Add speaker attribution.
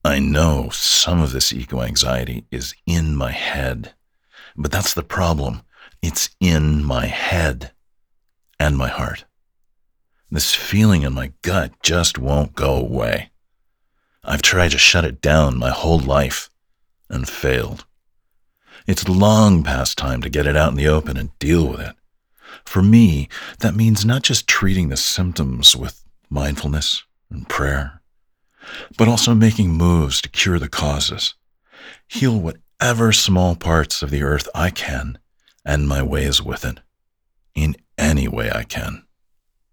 Speaker 1: I know some of this eco anxiety is in my head, but that's the problem. It's in my head and my heart. This feeling in my gut just won't go away. I've tried to shut it down my whole life and failed. It's long past time to get it out in the open and deal with it. For me, that means not just treating the symptoms with mindfulness and prayer, but also making moves to cure the causes, heal whatever small parts of the earth I can, and my ways with it, in any way I can.